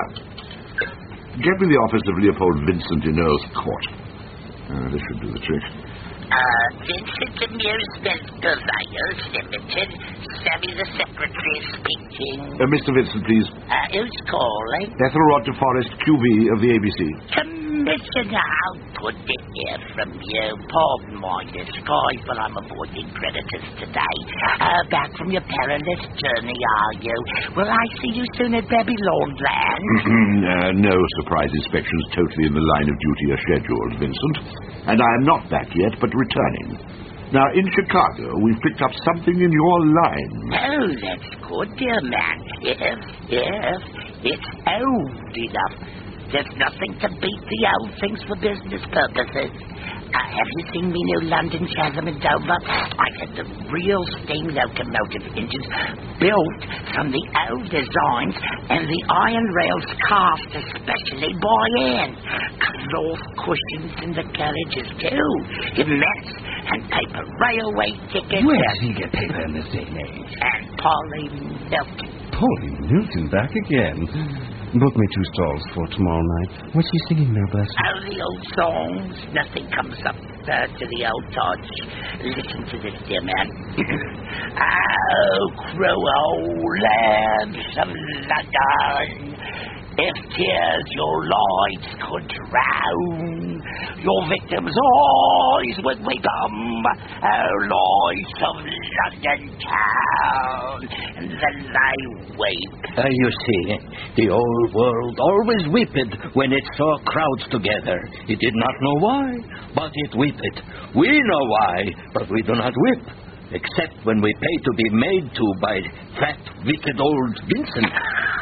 Get me the office of Leopold Vincent in Earl's Court. Uh, this should do the trick. Uh, Vincent Amusement Purveyors Limited. Sammy the Secretary speaking. Uh, Mister Vincent, please. Uh, who's calling? Ethelrod de Forest, Q V of the A B C. Commissioner, how good to hear from you. Pardon my disguise, but I'm avoiding creditors today. Uh, back from your perilous journey, are you? Will I see you soon at Babylonland? uh, no surprise inspections totally in the line of duty are scheduled, Vincent. And I am not back yet, but returning. Now, in Chicago, we've picked up something in your line. Oh, that's good, dear man. If, if, it's old enough. There's nothing to beat the old things for business purposes. Uh, have you seen me new London Chatham and Dover? I had the real steam locomotive engines built from the old designs and the iron rails cast especially by hand. Cloth cushions in the carriages too. Immense. And paper railway tickets. Where does he get paper in this day and age? And Polly Milton. Polly Milton back again. Book me two stalls for tomorrow night. What's he singing there, bless him? Oh, the old songs. Nothing comes up uh, to the old touch. Listen to this, dear man. Oh, cruel lamps of London, if tears your lights could drown, your victims' eyes would become oh, lights of London town, and then they weep. Uh, you see, the old world always weeped when it saw crowds together. It did not know why, but it weeped. We know why, but we do not weep, except when we pay to be made to by fat, wicked old Vincent.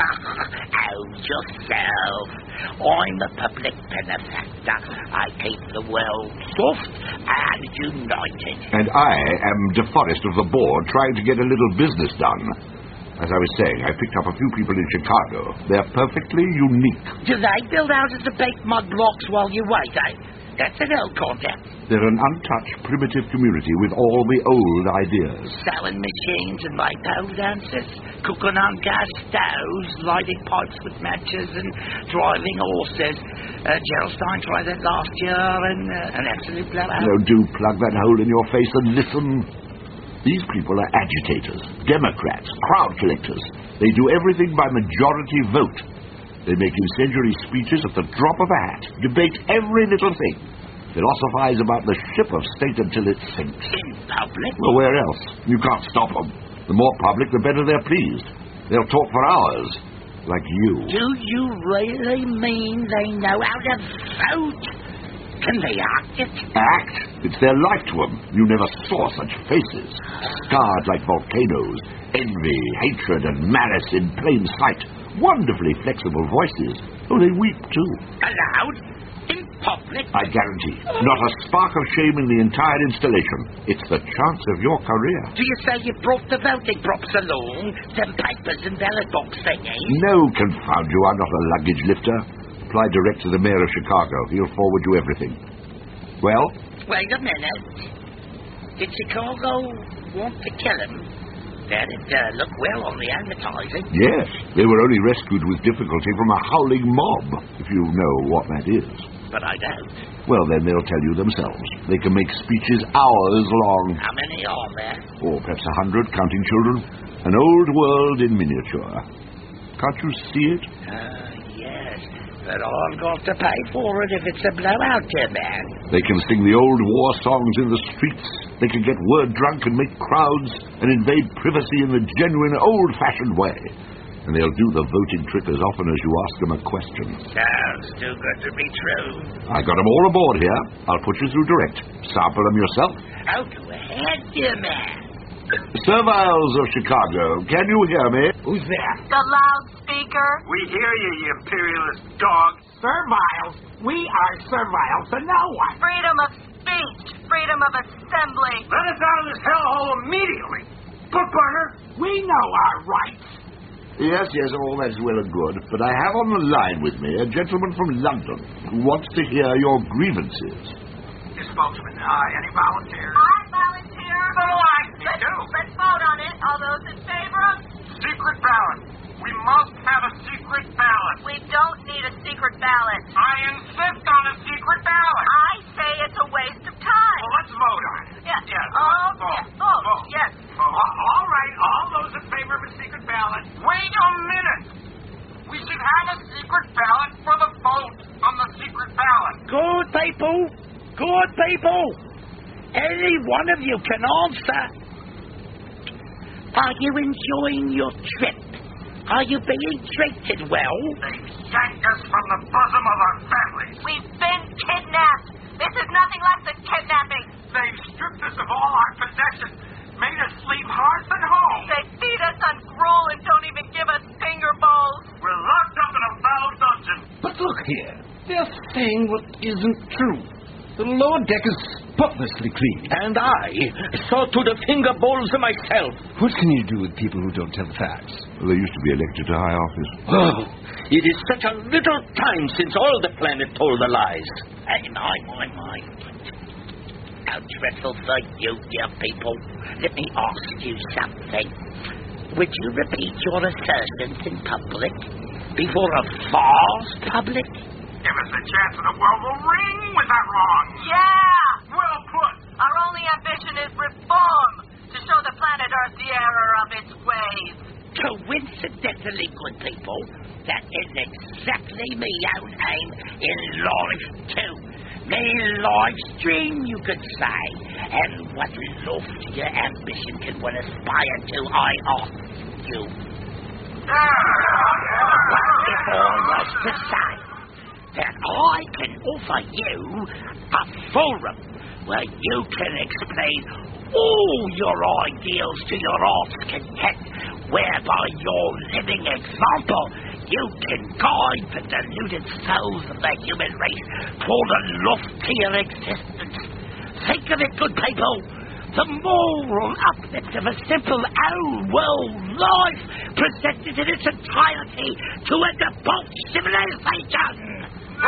Oh, yourself. I'm a public benefactor. I keep the world soft and united. And I am DeForest of the board, trying to get a little business done. As I was saying, I picked up a few people in Chicago. They're perfectly unique. Do they build houses to bake mud blocks while you wait, eh? That's an old concept. They're an untouched, primitive community with all the old ideas. Sewing machines and my pole dancers, cooking on gas stoves, lighting pipes with matches, and driving horses. Uh, Gerald Stein tried that last year, and uh, an absolute blowout. No, do plug that hole in your face and listen. These people are agitators, Democrats, crowd collectors. They do everything by majority vote. They make incendiary speeches at the drop of a hat, debate every little thing, philosophize about the ship of state until it sinks. In public? Well, where else? You can't stop them. The more public, the better they're pleased. They'll talk for hours, like you. Do you really mean they know how to vote? Can they act it? Act? It's their life to them. You never saw such faces. Scarred like volcanoes, envy, hatred, and malice in plain sight. Wonderfully flexible voices. Oh, they weep, too. Aloud? In public? I guarantee. Not a spark of shame in the entire installation. It's the chance of your career. Do you say you brought the voting props along? Them papers and ballot box thingies? No, confound you. I'm not a luggage lifter. Apply direct to the mayor of Chicago. He'll forward you everything. Well? Wait a minute. Did Chicago want to kill him? That it uh, looked well on the advertising. Yes, they were only rescued with difficulty from a howling mob, if you know what that is. But I don't. Well, then they'll tell you themselves. They can make speeches hours long. How many are there? Or perhaps a hundred, counting children. An old world in miniature. Can't you see it? Ah, uh, yes. But I've got to pay for it if it's a blowout, dear man. They can sing the old war songs in the streets. They can get word drunk and make crowds and invade privacy in the genuine old-fashioned way. And they'll do the voting trick as often as you ask them a question. Sounds too good to be true. I got them all aboard here. I'll put you through direct. Sample them yourself. Oh, go ahead, dear man. Serviles of Chicago, can you hear me? Who's there? The loudspeaker. We hear you, you imperialist dog. Serviles? We are servile to no one. Freedom of speech. Freedom of assembly. Let us out of this hellhole immediately. Bookburner. We know our rights. Yes, yes, all that's well and good. But I have on the line with me a gentleman from London who wants to hear your grievances. Your spokesman, uh, any volunteers? I volunteer. So do I. Me let's, too. Let's vote on it. All those in favor? Secret ballot. We must have a secret ballot. We don't need a secret ballot. I insist on a secret ballot. I say it's a waste of time. Well, let's vote on it. Yes. Yes. Oh, vote. yes. Vote. Vote. Yes. Vote. All right. All those in favor of a secret ballot. Wait a minute. We should have a secret ballot for the vote on the secret ballot. Good people. Good people. Any one of you can answer. Are you enjoying your trip? Are you being treated well? They yanked us from the bosom of our families. We've been kidnapped. This is nothing less than kidnapping. They've stripped us of all our possessions, made us leave hearth and home. They feed us on gruel and don't even give us finger bowls. We're locked up in a foul dungeon. But look here. They're saying what isn't true. The lower deck is spotlessly clean. And I saw to the finger bowls myself. What can you do with people who don't tell the facts? Well, they used to be elected to high office. Oh, it is such a little time since all the planet told the lies. Hey, my, my, my. How dreadful for you, dear people. Let me ask you something. Would you repeat your assertions in public? Before a vast public? Give us a chance and the world will ring with that wrong. Yeah! Well put. Our only ambition is reform, to show the planet Earth the error of its ways. Coincidentally, good people, that is exactly my own aim in life, too. My life's dream, you could say. And what loftier ambition can one aspire to, I ask you? What if I was to say that I can offer you a forum where you can explain all your ideals to your heart's content, whereby your living example you can guide the deluded souls of the human race toward a loftier existence. Think of it, good people. The moral uplift of a simple old world life presented in its entirety to a debauched civilization.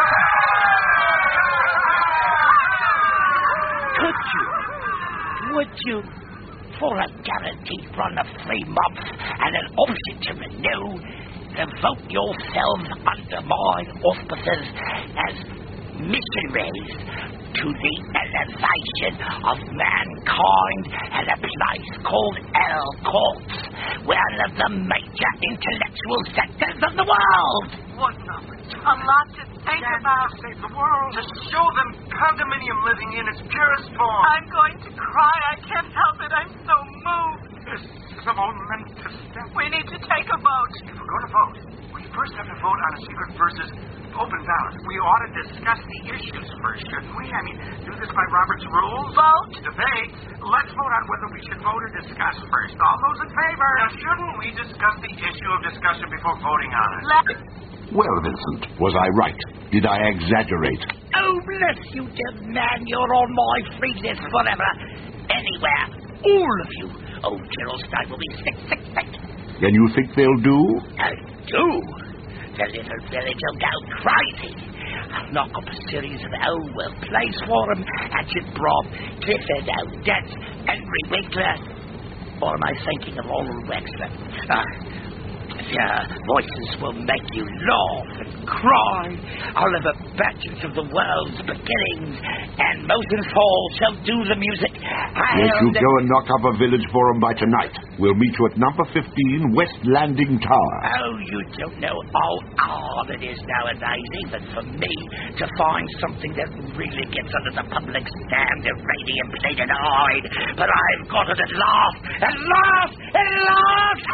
Could you, would you, for a guaranteed run of three months and an option to renew, devote yourselves under my auspices as missionaries to the elevation of mankind at a place called El Corpse, one of the major intellectual centers of the world? What number? A lot to think about. To save the world. To show them condominium living in its purest form. I'm going to cry. I can't help it. I'm so moved. This is a momentous step. We need to take a vote. If we're going to vote, we first have to vote on a secret versus open ballot. We ought to discuss the issues first, shouldn't we? I mean, do this by Robert's rules. Vote. Debate. Let's vote on whether we should vote or discuss first. All those in favor. Now, shouldn't we discuss the issue of discussion before voting on it? Let's... Well, Vincent, was I right? Did I exaggerate? Oh, bless you, dear man. You're on my free list forever. Anywhere. All of you. Oh, Geraldstein will be sick, sick, sick. And you think they'll do? I do. The little village will go crazy. I'll knock up a series of old-world plays for them. Hatchet Brob, Clifford Odets, Henry Winkler. or am I thinking of old Wexford? Uh, if your voices will make you laugh and cry, I'll have a batches of the world's beginnings, and Moses Hall shall do the music. Yes, you go and knock up a village forum by tonight. We'll meet you at number fifteen, West Landing Tower. Oh, you don't know how hard it is nowadays, even for me, to find something that really gets under the public standard radium plated hide. But I've got it at last! At last! At last!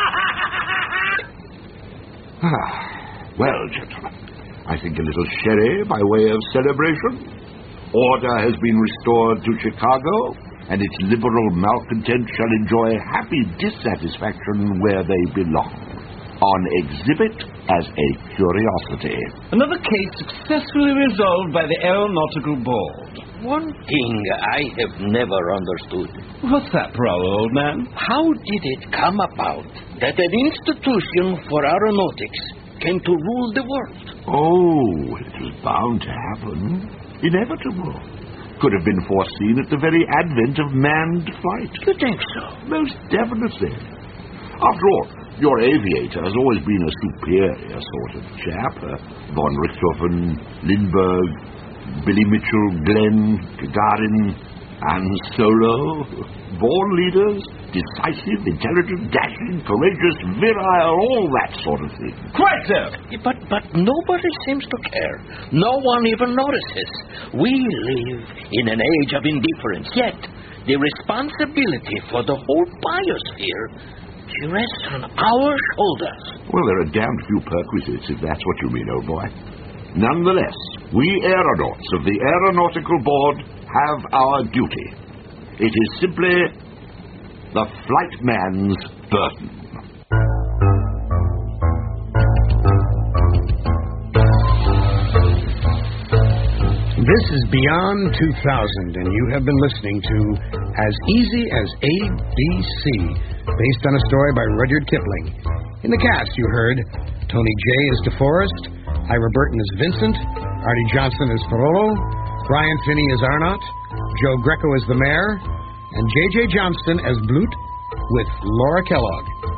Ah, well, gentlemen, I think a little sherry by way of celebration. Order has been restored to Chicago, and its liberal malcontents shall enjoy happy dissatisfaction where they belong, on exhibit as a curiosity. Another case successfully resolved by the Aeronautical Board. One thing I have never understood. What's that, Prowl, old man? How did it come about that an institution for aeronautics came to rule the world? Oh, it was bound to happen. Inevitable. Could have been foreseen at the very advent of manned flight. You think so? Most definitely. After all, your aviator has always been a superior sort of chap. Uh, von Richthofen, Lindbergh, Billy Mitchell, Glenn, Gagarin, and Solo. Born leaders, decisive, intelligent, dashing, courageous, virile, all that sort of thing. Quite so. But, but nobody seems to care. No one even notices. We live in an age of indifference, yet the responsibility for the whole biosphere rests on our shoulders. Well, there are damned few perquisites, if that's what you mean, old boy. Nonetheless, we aeronauts of the Aeronautical Board have our duty. It is simply the flight man's burden. This is Beyond two thousand, and you have been listening to As Easy as A B C, based on a story by Rudyard Kipling. In the cast, you heard Tony J. as DeForest, Ira Burton as Vincent, Artie Johnson as Ferrolo, Brian Finney as Arnott, Joe Greco as the mayor, and J J. Johnston as Blut, with Laura Kellogg.